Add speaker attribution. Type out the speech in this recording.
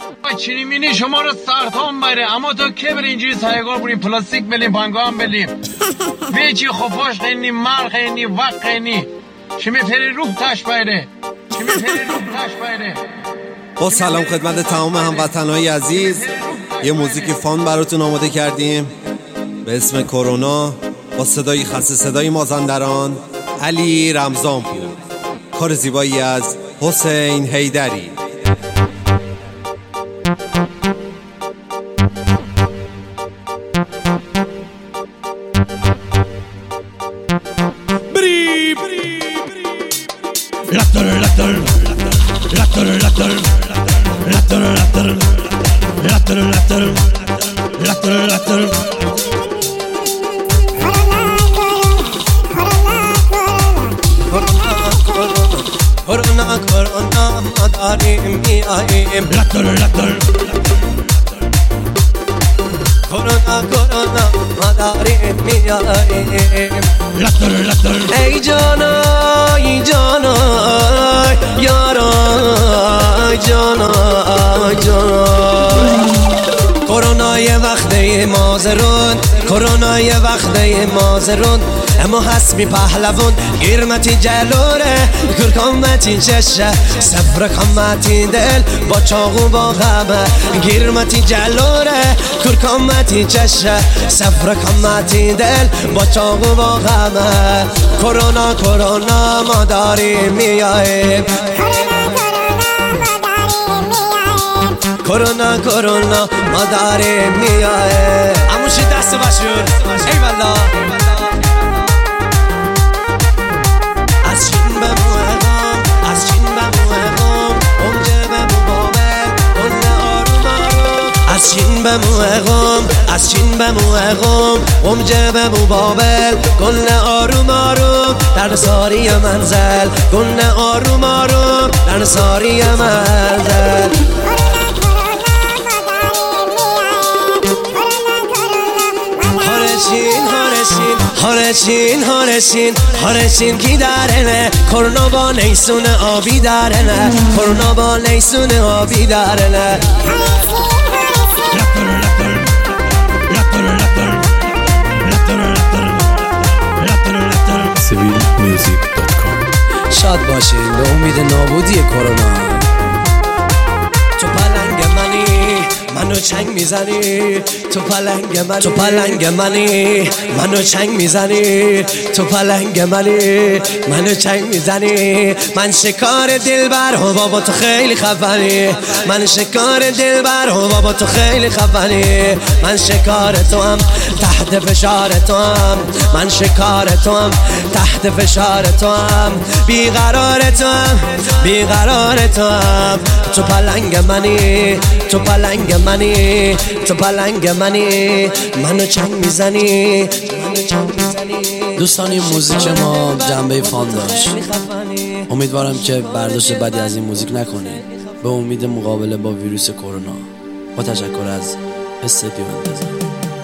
Speaker 1: چینی مینی شما رو سرطان بره، اما تو که بری اینجوری سایگار بریم پلاستیک بلیم پنگام بلیم بیچی خفاش خینی مر خینی وق خینی چمی پری روح تش بایره چمی پری روح تش بایره.
Speaker 2: با سلام خدمت تمام هموطنهای عزیز، یه موزیک فان براتون آماده کردیم به اسم کرونا با صدای خسته صدای مازندران علی رمضانپور، کار زیبایی از حسین حیدری. کرونا کرونا ما داریم میاییم، کرونا کرونا ما داریم میاییم. ای جانای جانای یارای جانای جانای، کرونا یه وقته مازرون، کرونا یه وقته مازرون، اما حسبی پهلوون گیرمتی جلوره کرکامتی چشه سفر کامتی دل با چاقو با غمه، گیرمتی جلوره کرکامتی چشه سفر کامتی دل با چاقو با غمه. کرونا کرونا ما داریم میاییم، کرونا کرونا ما داریم میاییم. اموشی دست بشور ای والا، از چین به موهام از چین به موهام اونجا به مبابل اون آروم آروم، از چین به موهام از چین به موهام اونجا به مبابل گل آروم آروم در ساری منزل، گل آروم آروم در ساری منزل. هارشین هارشین هارشین کی دارنه کرونا با نیسون آبی دارنه، کرونا با نیسون آبی دارنه.
Speaker 3: civilmusic.com. شاد باشین به امید نابودی کرونا.
Speaker 2: تو پلنگ منی منو چنگ میزنی، تو پلنگ منی تو پلنگ منی منو چنگ میزنی، تو پلنگ منی منو چنگ میزنی. من شکار دلبر هم بابا تو خیلی خفنی، من شکار دلبر هم بابا تو خیلی خفنی. من شکار تو هم تحت فشار تو هم، من شکار تو هم تحت فشار تو هم، بیقرار تو هم بیقرار تو هم. تو پلنگ منی تو پلنگ منی تو پلنگ منی منو چنگ میزنی منو چنگ میزنی.
Speaker 3: دوستان این موزیک ما جنبه فان داشت، امیدوارم که برداشت بدی از این موزیک نکنید. به امید مقابله با ویروس کرونا. با تشکر از استدیو انتظار.